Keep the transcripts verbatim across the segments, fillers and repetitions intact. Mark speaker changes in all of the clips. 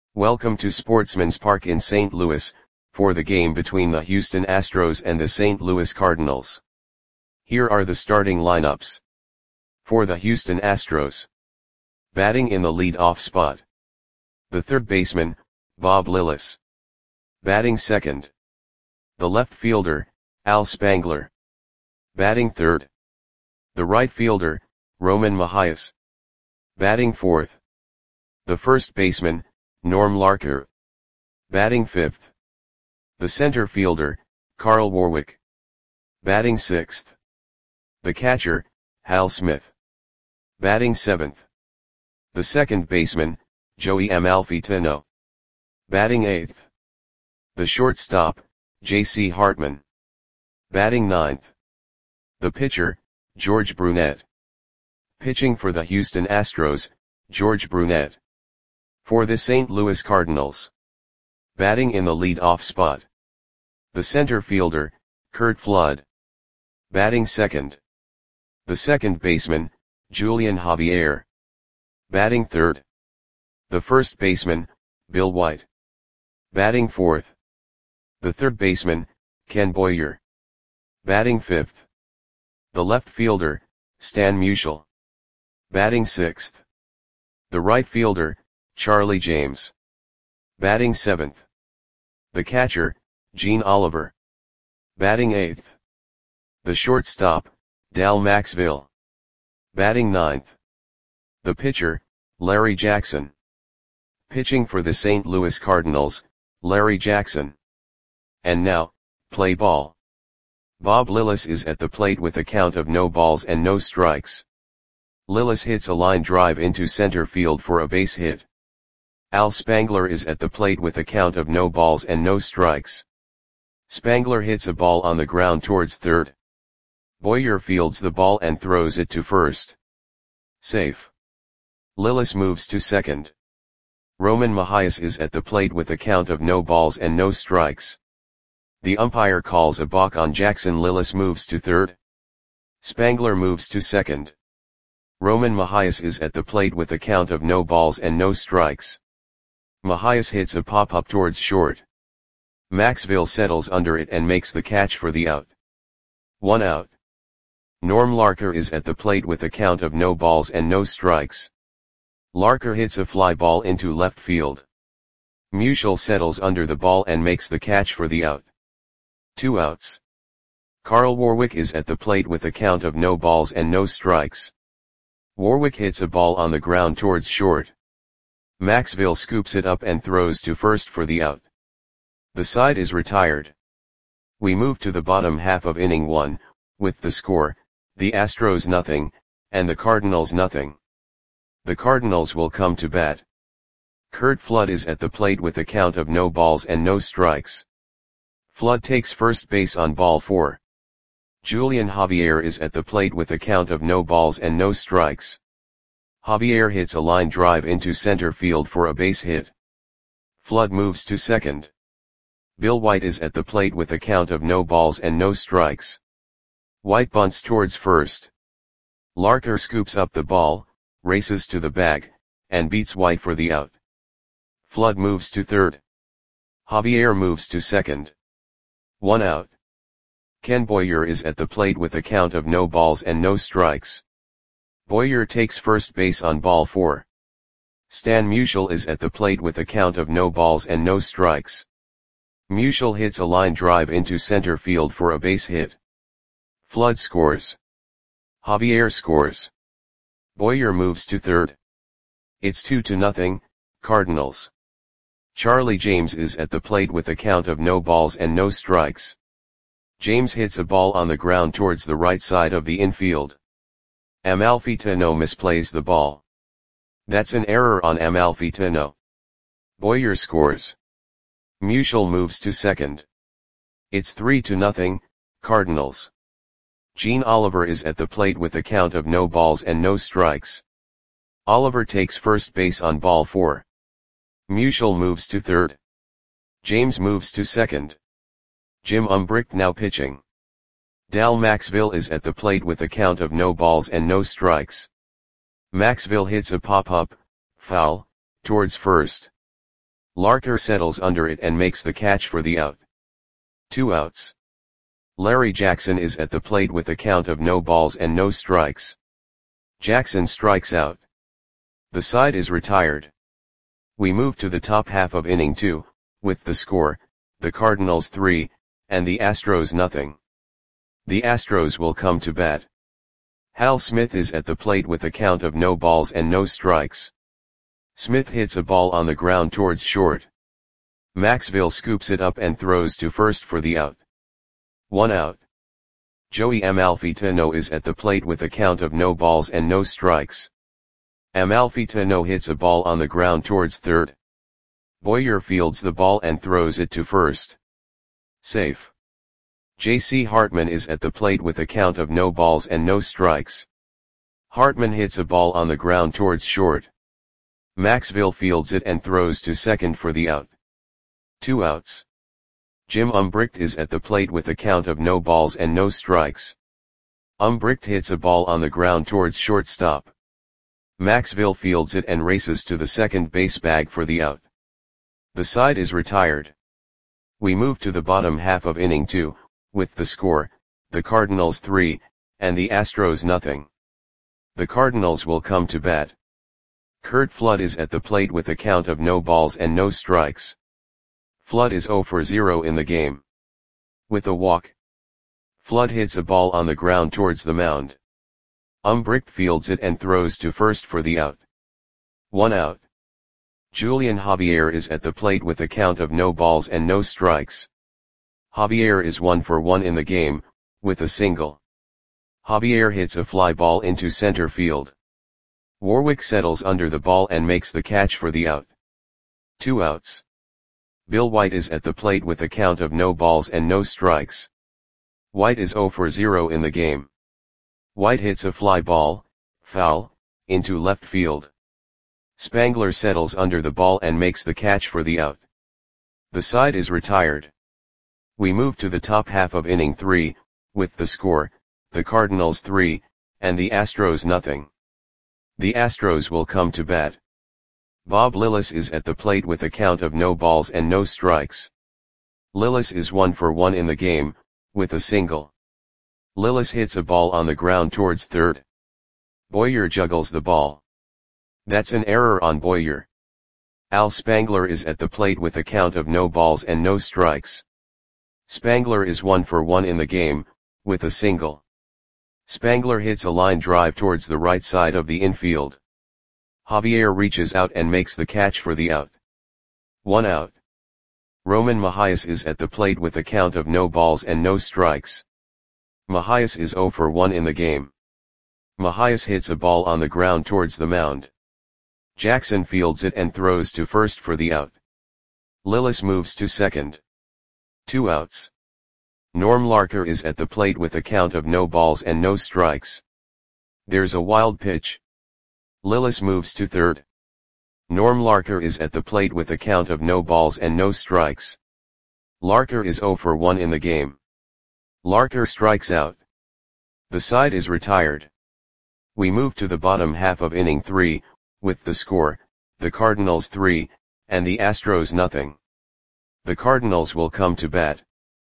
Speaker 1: Welcome to Sportsman's Park in Saint Louis, for the game between the Houston Astros and the Saint Louis Cardinals. Here are the starting lineups. For the Houston Astros. Batting in the lead-off spot. The third baseman, Bob Lillis. Batting second. The left fielder, Al Spangler. Batting third. The right fielder, Roman Mahias. Batting fourth. The first baseman, Norm Larker. Batting fifth. The center fielder, Carl Warwick. Batting sixth. The catcher, Hal Smith. Batting seventh. The second baseman, Joey Amalfitano. Batting eighth. The shortstop, J C Hartman. Batting ninth. The pitcher, George Brunette. Pitching for the Houston Astros, George Brunette. For the Saint Louis Cardinals. Batting in the lead-off spot. The center fielder, Curt Flood. Batting second. The second baseman, Julian Javier. Batting third. The first baseman, Bill White. Batting fourth. The third baseman, Ken Boyer. Batting fifth. The left fielder, Stan Musial. Batting sixth. The right fielder, Charlie James. Batting seventh. The catcher, Gene Oliver. Batting eighth. The shortstop, Dal Maxville. Batting ninth. The pitcher, Larry Jackson. Pitching for the Saint Louis Cardinals, Larry Jackson. And now, play ball. Bob Lillis is at the plate with a count of no balls and no strikes. Lillis hits a line drive into center field for a base hit. Al Spangler is at the plate with a count of no balls and no strikes. Spangler hits a ball on the ground towards third. Boyer fields the ball and throws it to first. Safe. Lillis moves to second. Roman Mahias is at the plate with a count of no balls and no strikes. The umpire calls a balk on Jackson. Lillis moves to third. Spangler moves to second. Roman Mahias is at the plate with a count of no balls and no strikes. Mahias hits a pop-up towards short. Maxville settles under it and makes the catch for the out. One out. Norm Larker is at the plate with a count of no balls and no strikes. Larker hits a fly ball into left field. Musial settles under the ball and makes the catch for the out. Two outs. Carl Warwick is at the plate with a count of no balls and no strikes. Warwick hits a ball on the ground towards short. Maxville scoops it up and throws to first for the out. The side is retired. We move to the bottom half of inning one, with the score, the Astros nothing, and the Cardinals nothing. The Cardinals will come to bat. Curt Flood is at the plate with a count of no balls and no strikes. Flood takes first base on ball four. Julian Javier is at the plate with a count of no balls and no strikes. Javier hits a line drive into center field for a base hit. Flood moves to second. Bill White is at the plate with a count of no balls and no strikes. White bunts towards first. Larker scoops up the ball, races to the bag, and beats White for the out. Flood moves to third. Javier moves to second. One out. Ken Boyer is at the plate with a count of no balls and no strikes. Boyer takes first base on ball four. Stan Musial is at the plate with a count of no balls and no strikes. Musial hits a line drive into center field for a base hit. Flood scores. Javier scores. Boyer moves to third. It's two to nothing, Cardinals. Charlie James is at the plate with a count of no balls and no strikes. James hits a ball on the ground towards the right side of the infield. Amalfitano misplays the ball. That's an error on Amalfitano. Boyer scores. Musial moves to second. It's three to nothing, Cardinals. Gene Oliver is at the plate with a count of no balls and no strikes. Oliver takes first base on ball four. Musial moves to third. James moves to second. Jim Umbricht now pitching. Dal Maxville is at the plate with a count of no balls and no strikes. Maxville hits a pop-up, foul, towards first. Larker settles under it and makes the catch for the out. Two outs. Larry Jackson is at the plate with a count of no balls and no strikes. Jackson strikes out. The side is retired. We move to the top half of inning two, with the score, the Cardinals three, and the Astros nothing. The Astros will come to bat. Hal Smith is at the plate with a count of no balls and no strikes. Smith hits a ball on the ground towards short. Maxville scoops it up and throws to first for the out. One out. Joey Amalfitano is at the plate with a count of no balls and no strikes. Amalfitano hits a ball on the ground towards third. Boyer fields the ball and throws it to first. Safe. J C Hartman is at the plate with a count of no balls and no strikes. Hartman hits a ball on the ground towards short. Maxville fields it and throws to second for the out. Two outs. Jim Umbricht is at the plate with a count of no balls and no strikes. Umbricht hits a ball on the ground towards shortstop. Maxville fields it and races to the second base bag for the out. The side is retired. We move to the bottom half of inning two, with the score, the Cardinals three, and the Astros nothing. The Cardinals will come to bat. Curt Flood is at the plate with a count of no balls and no strikes. Flood is zero for zero in the game. With a walk. Flood hits a ball on the ground towards the mound. Umbricht fields it and throws to first for the out. One out. Julian Javier is at the plate with a count of no balls and no strikes. Javier is one for one in the game, with a single. Javier hits a fly ball into center field. Warwick settles under the ball and makes the catch for the out. Two outs. Bill White is at the plate with a count of no balls and no strikes. White is zero for zero in the game. White hits a fly ball, foul, into left field. Spangler settles under the ball and makes the catch for the out. The side is retired. We move to the top half of inning three, with the score, the Cardinals three, and the Astros nothing. The Astros will come to bat. Bob Lillis is at the plate with a count of no balls and no strikes. Lillis is one for one in the game, with a single. Lillis hits a ball on the ground towards third. Boyer juggles the ball. That's an error on Boyer. Al Spangler is at the plate with a count of no balls and no strikes. Spangler is one for one in the game, with a single. Spangler hits a line drive towards the right side of the infield. Javier reaches out and makes the catch for the out. One out. Roman Mahias is at the plate with a count of no balls and no strikes. Mahias is zero for one in the game. Mahias hits a ball on the ground towards the mound. Jackson fields it and throws to first for the out. Lillis moves to second. Two outs. Norm Larker is at the plate with a count of no balls and no strikes. There's a wild pitch. Lillis moves to third. Norm Larker is at the plate with a count of no balls and no strikes. Larker is zero for one in the game. Larker strikes out. The side is retired. We move to the bottom half of inning three, with the score, the Cardinals three, and the Astros nothing. The Cardinals will come to bat.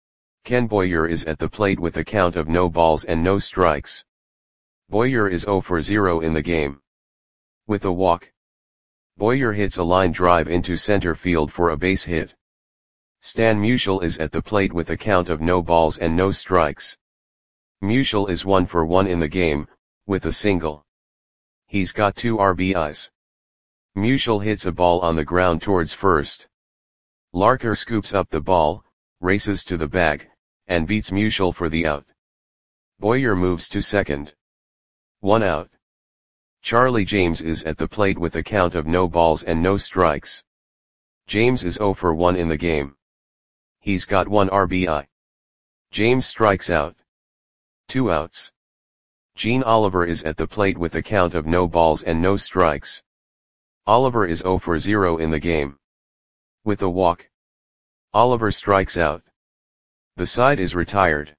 Speaker 1: Ken Boyer is at the plate with a count of no balls and no strikes. Boyer is zero for zero in the game. With a walk. Boyer hits a line drive into center field for a base hit. Stan Musial is at the plate with a count of no balls and no strikes. Musial is one for one in the game, with a single. He's got two R B Is. Musial hits a ball on the ground towards first. Larker scoops up the ball, races to the bag, and beats Musial for the out. Boyer moves to second. One out. Charlie James is at the plate with a count of no balls and no strikes. James is zero for one in the game. He's got one R B I. James strikes out. Two outs. Gene Oliver is at the plate with a count of no balls and no strikes. Oliver is zero for zero in the game. With a walk. Oliver strikes out. The side is retired.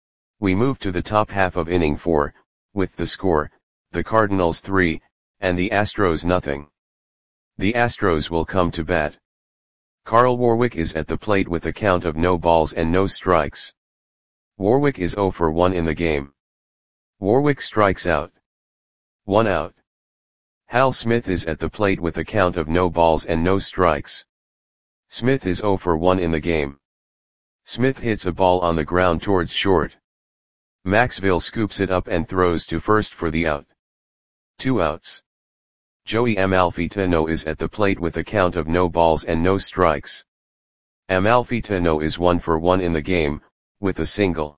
Speaker 1: We move to the top half of inning four, with the score, the Cardinals three, and the Astros nothing. The Astros will come to bat. Carl Warwick is at the plate with a count of no balls and no strikes. Warwick is zero for one in the game. Warwick strikes out. One out. Hal Smith is at the plate with a count of no balls and no strikes. Smith is zero for one in the game. Smith hits a ball on the ground towards short. Maxville scoops it up and throws to first for the out. Two outs. Joey Amalfitano is at the plate with a count of no balls and no strikes. Amalfitano is one for one in the game, with a single.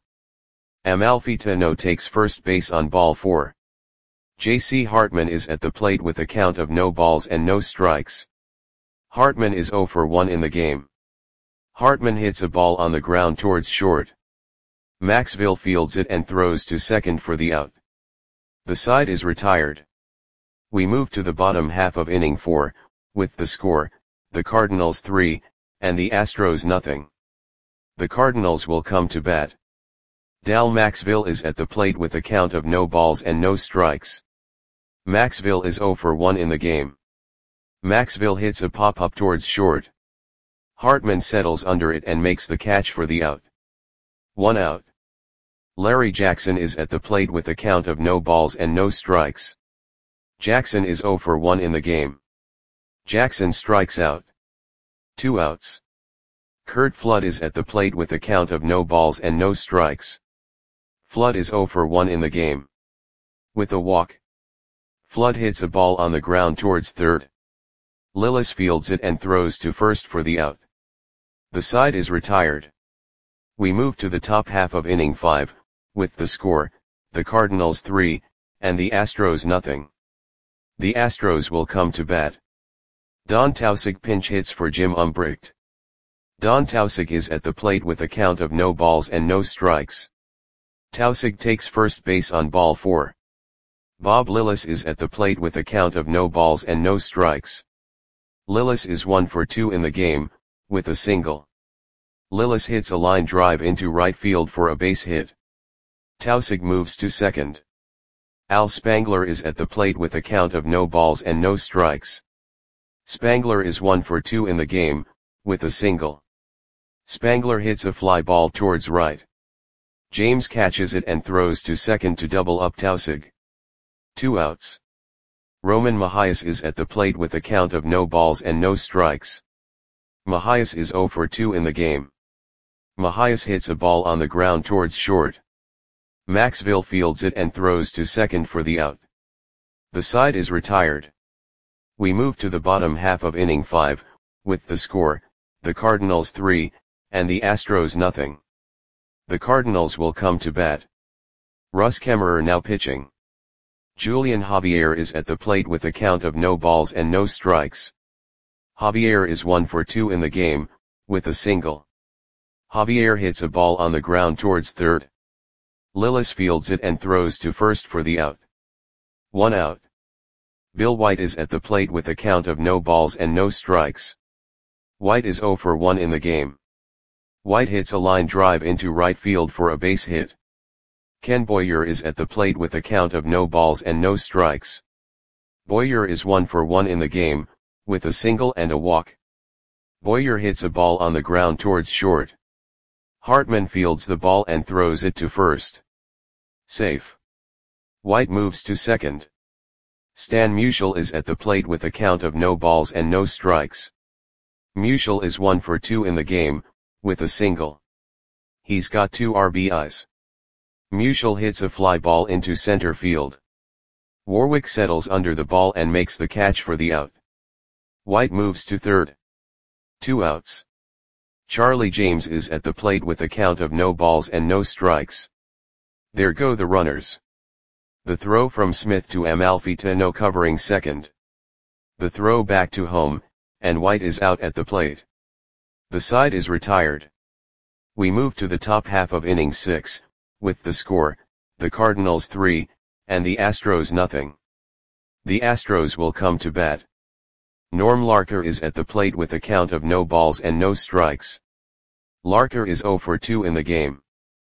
Speaker 1: Amalfitano takes first base on ball four. J C Hartman is at the plate with a count of no balls and no strikes. Hartman is zero for one in the game. Hartman hits a ball on the ground towards short. Maxville fields it and throws to second for the out. The side is retired. We move to the bottom half of inning four, with the score, the Cardinals three, and the Astros nothing. The Cardinals will come to bat. Dal Maxville is at the plate with a count of no balls and no strikes. Maxville is zero for one in the game. Maxville hits a pop-up towards short. Hartman settles under it and makes the catch for the out. One out. Larry Jackson is at the plate with a count of no balls and no strikes. Jackson is zero for one in the game. Jackson strikes out. Two outs. Curt Flood is at the plate with a count of no balls and no strikes. Flood is zero for one in the game. With a walk. Flood hits a ball on the ground towards third. Lillis fields it and throws to first for the out. The side is retired. We move to the top half of inning five, with the score, the Cardinals three, and the Astros nothing. The Astros will come to bat. Don Tausig pinch hits for Jim Umbricht. Don Tausig is at the plate with a count of no balls and no strikes. Tausig takes first base on ball four. Bob Lillis is at the plate with a count of no balls and no strikes. Lillis is one for two in the game, with a single. Lillis hits a line drive into right field for a base hit. Tausig moves to second. Al Spangler is at the plate with a count of no balls and no strikes. Spangler is one for two in the game, with a single. Spangler hits a fly ball towards right. James catches it and throws to second to double up Tausig. Two outs. Roman Mahias is at the plate with a count of no balls and no strikes. Mahias is zero for two in the game. Mahias hits a ball on the ground towards short. Maxville fields it and throws to second for the out. The side is retired. We move to the bottom half of inning five, with the score, the Cardinals three, and the Astros nothing. The Cardinals will come to bat. Russ Kemmerer now pitching. Julian Javier is at the plate with a count of no balls and no strikes. Javier is one for two in the game, with a single. Javier hits a ball on the ground towards third. Lillis fields it and throws to first for the out. One out. Bill White is at the plate with a count of no balls and no strikes. White is zero for one in the game. White hits a line drive into right field for a base hit. Ken Boyer is at the plate with a count of no balls and no strikes. Boyer is one for one in the game, with a single and a walk. Boyer hits a ball on the ground towards short. Hartman fields the ball and throws it to first. Safe. White moves to second. Stan Musial is at the plate with a count of no balls and no strikes. Musial is one for two in the game, with a single. He's got two R B Is. Musial hits a fly ball into center field. Warwick settles under the ball and makes the catch for the out. White moves to third. Two outs. Charlie James is at the plate with a count of no balls and no strikes. There go the runners. The throw from Smith to Amalfitano covering second. The throw back to home, and White is out at the plate. The side is retired. We move to the top half of inning six, with the score, the Cardinals three, and the Astros nothing. The Astros will come to bat. Norm Larker is at the plate with a count of no balls and no strikes. Larker is zero for two in the game.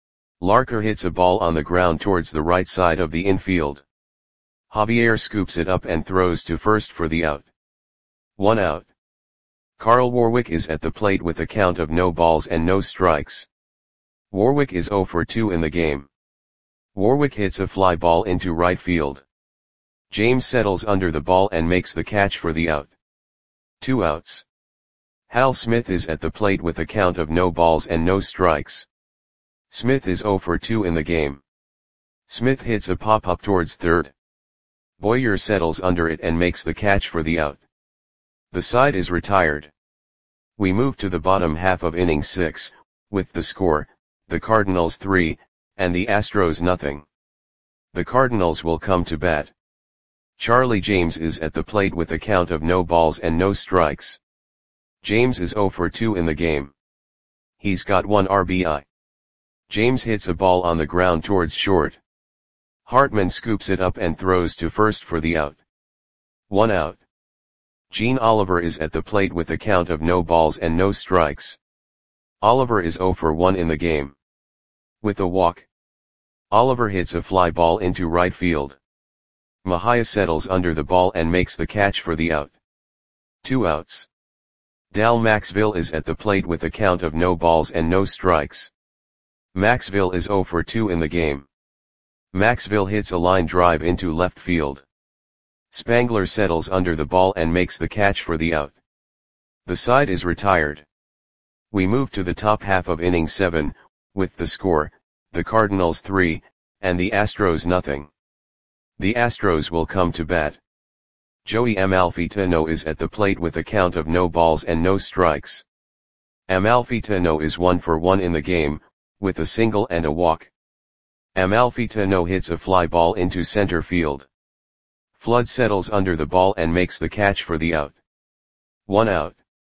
Speaker 1: Larker hits a ball on the ground towards the right side of the infield. Javier scoops it up and throws to first for the out. One out. Carl Warwick is at the plate with a count of no balls and no strikes. Warwick is zero for two in the game. Warwick hits a fly ball into right field. James settles under the ball and makes the catch for the out. Two outs. Hal Smith is at the plate with a count of no balls and no strikes. Smith is zero for two in the game. Smith hits a pop-up towards third. Boyer settles under it and makes the catch for the out. The side is retired. We move to the bottom half of inning six, with the score, the Cardinals three, and the Astros nothing. The Cardinals will come to bat. Charlie James is at the plate with a count of no balls and no strikes. James is zero for two in the game. He's got one R B I. James hits a ball on the ground towards short. Hartman scoops it up and throws to first for the out. One out. Gene Oliver is at the plate with a count of no balls and no strikes. Oliver is zero for one in the game. With a walk, Oliver hits a fly ball into right field. Mejia settles under the ball and makes the catch for the out. Two outs. Dal Maxville is at the plate with a count of no balls and no strikes. Maxville is zero for two in the game. Maxville hits a line drive into left field. Spangler settles under the ball and makes the catch for the out. The side is retired. We move to the top half of inning seven, with the score, the Cardinals three, and the Astros nothing. The Astros will come to bat. Joey Amalfitano is at the plate with a count of no balls and no strikes. Amalfitano is one for one in the game, with a single and a walk. Amalfitano hits a fly ball into center field. Flood settles under the ball and makes the catch for the out. One out.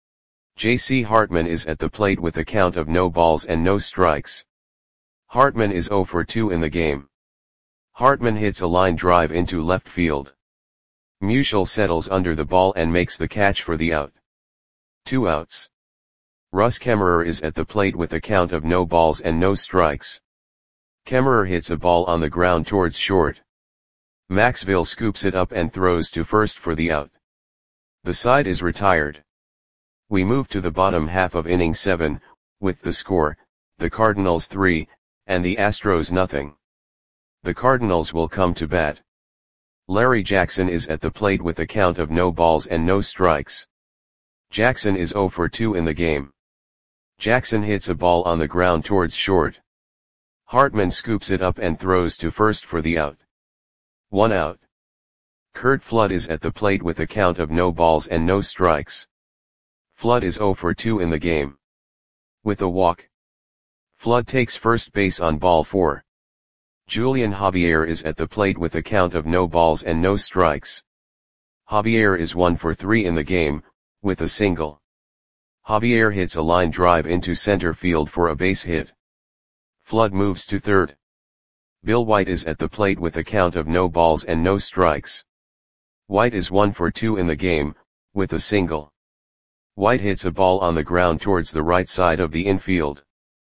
Speaker 1: J C Hartman is at the plate with a count of no balls and no strikes. Hartman is zero for two in the game. Hartman hits a line drive into left field. Musial settles under the ball and makes the catch for the out. Two outs. Russ Kemmerer is at the plate with a count of no balls and no strikes. Kemmerer hits a ball on the ground towards short. Maxville scoops it up and throws to first for the out. The side is retired. We move to the bottom half of inning seven, with the score, the Cardinals three, and the Astros nothing. The Cardinals will come to bat. Larry Jackson is at the plate with a count of no balls and no strikes. Jackson is zero for two in the game. Jackson hits a ball on the ground towards short. Hartman scoops it up and throws to first for the out. One out. Curt Flood is at the plate with a count of no balls and no strikes. Flood is zero for two in the game. With a walk, Flood takes first base on ball four. Julian Javier is at the plate with a count of no balls and no strikes. Javier is one for three in the game, with a single. Javier hits a line drive into center field for a base hit. Flood moves to third. Bill White is at the plate with a count of no balls and no strikes. White is one for two in the game, with a single. White hits a ball on the ground towards the right side of the infield.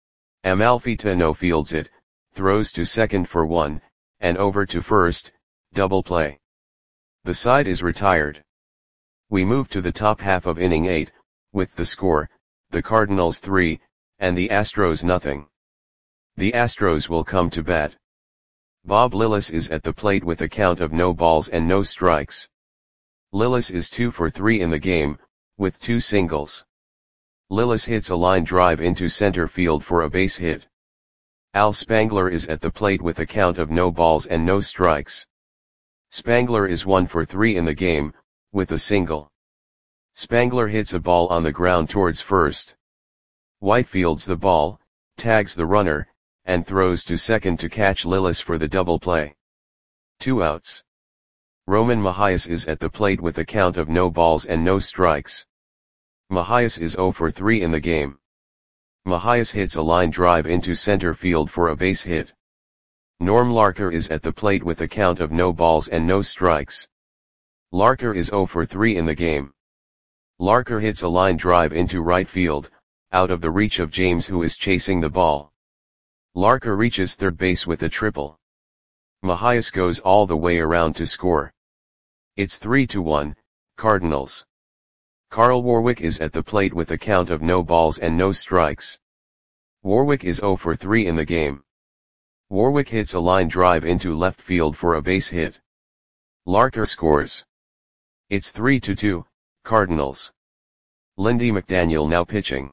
Speaker 1: Amalfitano fields it, throws to second for one, and over to first, double play. The side is retired. We move to the top half of inning eight, with the score, the Cardinals three, and the Astros nothing. The Astros will come to bat. Bob Lillis is at the plate with a count of no balls and no strikes. Lillis is two for three in the game, with two singles. Lillis hits a line drive into center field for a base hit. Al Spangler is at the plate with a count of no balls and no strikes. Spangler is one for three in the game, with a single. Spangler hits a ball on the ground towards first. White fields the ball, tags the runner, and throws to second to catch Lillis for the double play. Two outs. Roman Mejias is at the plate with a count of no balls and no strikes. Mejias is zero for three in the game. Mejias hits a line drive into center field for a base hit. Norm Larker is at the plate with a count of no balls and no strikes. Larker is zero for three in the game. Larker hits a line drive into right field, out of the reach of James, who is chasing the ball. Larker reaches third base with a triple. Mejias goes all the way around to score. It's three to one, Cardinals. Carl Warwick is at the plate with a count of no balls and no strikes. Warwick is zero for three in the game. Warwick hits a line drive into left field for a base hit. Larker scores. It's three to two, Cardinals. Lindy McDaniel now pitching.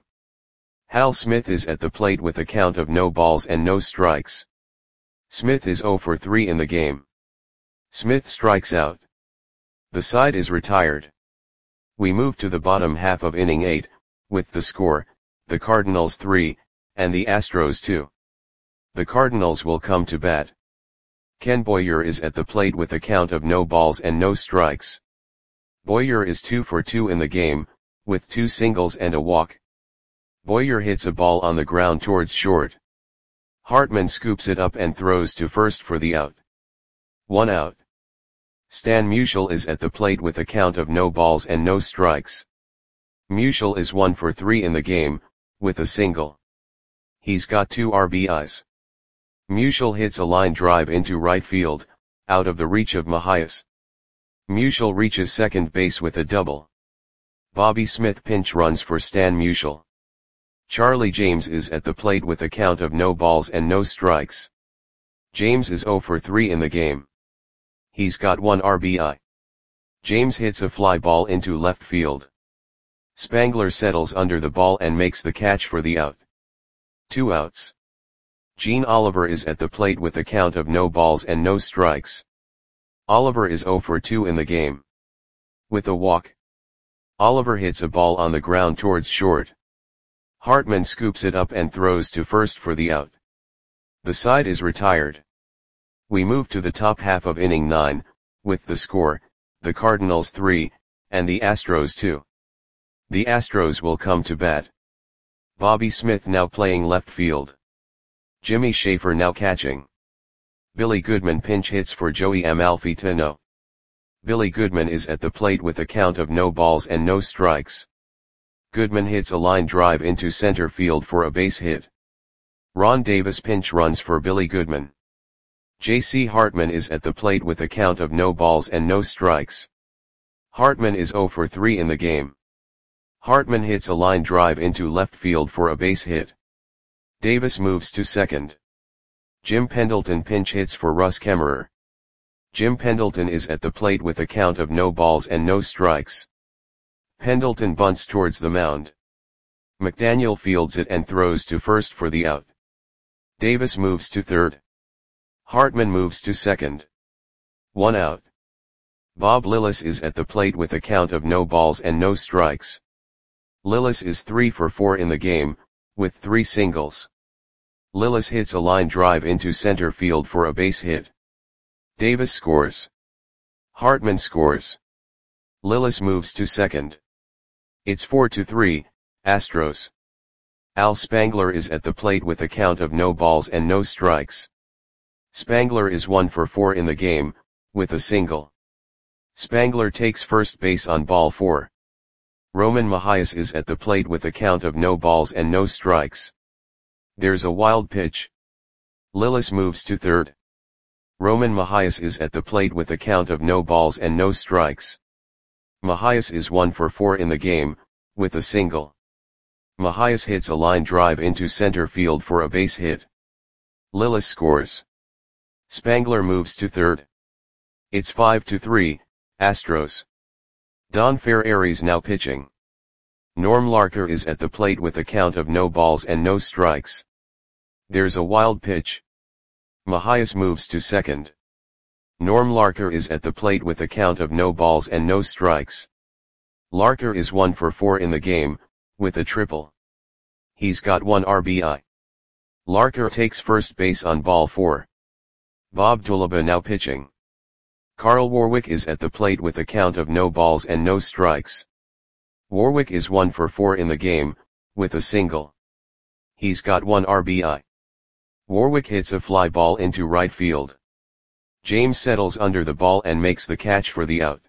Speaker 1: Hal Smith is at the plate with a count of no balls and no strikes. Smith is zero for three in the game. Smith strikes out. The side is retired. We move to the bottom half of inning eight, with the score, the Cardinals three, and the Astros two. The Cardinals will come to bat. Ken Boyer is at the plate with a count of no balls and no strikes. Boyer is two for two in the game, with two singles and a walk. Boyer hits a ball on the ground towards short. Hartman scoops it up and throws to first for the out. One out. Stan Musial is at the plate with a count of no balls and no strikes. Musial is one for three in the game, with a single. He's got two R B Is. Musial hits a line drive into right field, out of the reach of Mahias. Musial reaches second base with a double. Bobby Smith pinch runs for Stan Musial. Charlie James is at the plate with a count of no balls and no strikes. James is zero for three in the game. He's got one R B I. James hits a fly ball into left field. Spangler settles under the ball and makes the catch for the out. Two outs. Gene Oliver is at the plate with a count of no balls and no strikes. Oliver is zero for two in the game. With a walk. Oliver hits a ball on the ground towards short. Hartman scoops it up and throws to first for the out. The side is retired. We move to the top half of inning nine, with the score, the Cardinals three, and the Astros two. The Astros will come to bat. Bobby Smith now playing left field. Jimmy Schaefer now catching. Billy Goodman pinch hits for Joey Amalfitano. Billy Goodman is at the plate with a count of no balls and no strikes. Goodman hits a line drive into center field for a base hit. Ron Davis pinch runs for Billy Goodman. J C Hartman is at the plate with a count of no balls and no strikes. Hartman is zero for three in the game. Hartman hits a line drive into left field for a base hit. Davis moves to second. Jim Pendleton pinch hits for Russ Kemmerer. Jim Pendleton is at the plate with a count of no balls and no strikes. Pendleton bunts towards the mound. McDaniel fields it and throws to first for the out. Davis moves to third. Hartman moves to second. One out. Bob Lillis is at the plate with a count of no balls and no strikes. Lillis is three for four in the game, with three singles. Lillis hits a line drive into center field for a base hit. Davis scores. Hartman scores. Lillis moves to second. It's four to three, Astros. Al Spangler is at the plate with a count of no balls and no strikes. Spangler is one for four in the game, with a single. Spangler takes first base on ball four. Roman Mahias is at the plate with a count of no balls and no strikes. There's a wild pitch. Lillis moves to third. Roman Mahias is at the plate with a count of no balls and no strikes. Mahias is one for four in the game, with a single. Mahias hits a line drive into center field for a base hit. Lillis scores. Spangler moves to third. It's five to three, Astros. Don Ferreri's now pitching. Norm Larker is at the plate with a count of no balls and no strikes. There's a wild pitch. Mahias moves to second. Norm Larker is at the plate with a count of no balls and no strikes. Larker is one for four in the game, with a triple. He's got one R B I. Larker takes first base on ball four. Bob Dulaba now pitching. Carl Warwick is at the plate with a count of no balls and no strikes. Warwick is one for four in the game, with a single. He's got one R B I. Warwick hits a fly ball into right field. James settles under the ball and makes the catch for the out.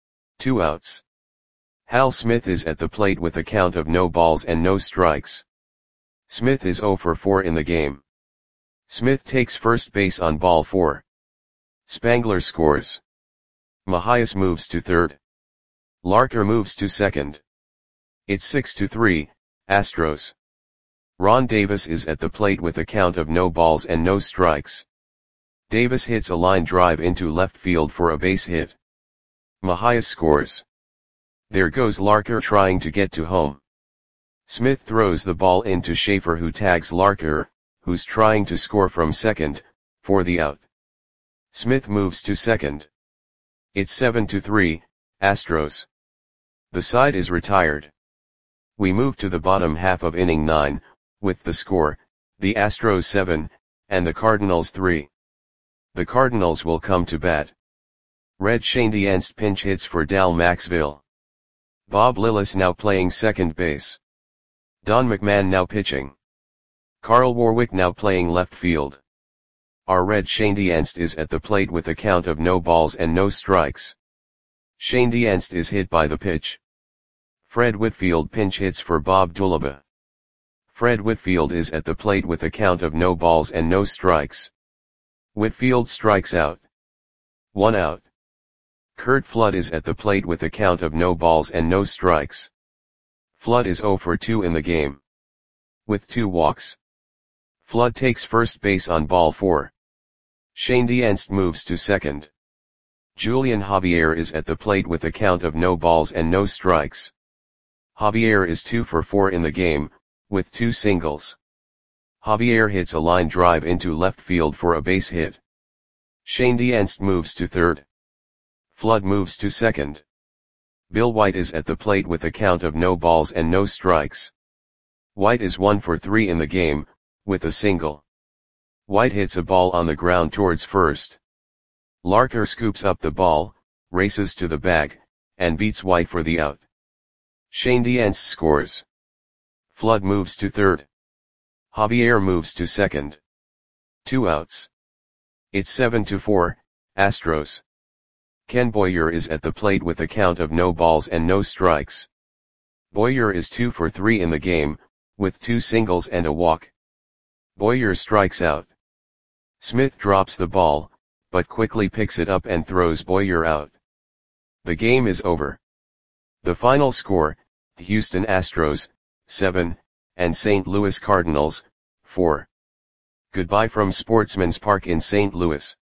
Speaker 1: Two outs. Hal Smith is at the plate with a count of no balls and no strikes. Smith is zero for four in the game. Smith takes first base on ball four. Spangler scores. Mahias moves to third. Larker moves to second. It's six to three, Astros. Ron Davis is at the plate with a count of no balls and no strikes. Davis hits a line drive into left field for a base hit. Mahias scores. There goes Larker trying to get to home. Smith throws the ball into Schaefer, who tags Larker, who's trying to score from second, for the out. Smith moves to second. It's seven to three, Astros. The side is retired. We move to the bottom half of inning nine, with the score, the Astros seven, and the Cardinals three. The Cardinals will come to bat. Red Schoendienst pinch hits for Dal Maxville. Bob Lillis now playing second base. Don McMahon now pitching. Carl Warwick now playing left field. Our Red Schoendienst is at the plate with a count of no balls and no strikes. Schoendienst is hit by the pitch. Fred Whitfield pinch hits for Bob Dulaba. Fred Whitfield is at the plate with a count of no balls and no strikes. Whitfield strikes out. One out. Curt Flood is at the plate with a count of no balls and no strikes. Flood is zero for two in the game, with two walks. Flood takes first base on ball four. Schoendienst moves to second. Julian Javier is at the plate with a count of no balls and no strikes. Javier is two for four in the game, with two singles. Javier hits a line drive into left field for a base hit. Schoendienst moves to third. Flood moves to second. Bill White is at the plate with a count of no balls and no strikes. White is one for three in the game, with a single. White hits a ball on the ground towards first. Larker scoops up the ball, races to the bag, and beats White for the out. Schoendienst scores. Flood moves to third. Javier moves to second. Two outs. It's seven to four, Astros. Ken Boyer is at the plate with a count of no balls and no strikes. Boyer is two for three in the game, with two singles and a walk. Boyer strikes out. Smith drops the ball, but quickly picks it up and throws Boyer out. The game is over. The final score, Houston Astros, seven, and Saint Louis Cardinals, four. Goodbye from Sportsman's Park in Saint Louis.